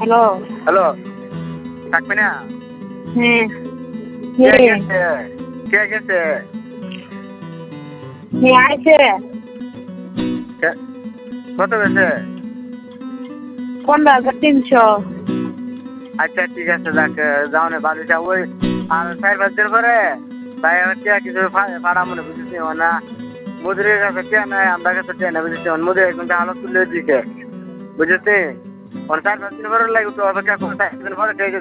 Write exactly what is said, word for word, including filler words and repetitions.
Hello. Hello থাকবে না? হ্যাঁ। কে কে? গেছে? কে গেছে? কে আইছে? কে- কত গেছে? পনেরো হাজার তিনশো। আচ্ছা ঠিক আছে যাক যাও না বাড়িটা ওই আর চার পাঁচ দিন পরে তাই হচ্ছে কিছু ভাড়া মনে বুঝেছি না মজুরির কাছে কে নাই আমরা কাছে কে না বুঝেছি মজুরি কিন্তু হালত তুলে দিছে বুঝেছি চার পাঁচ দিন পরে লাগে তো অপেক্ষা করে চার দিন পরে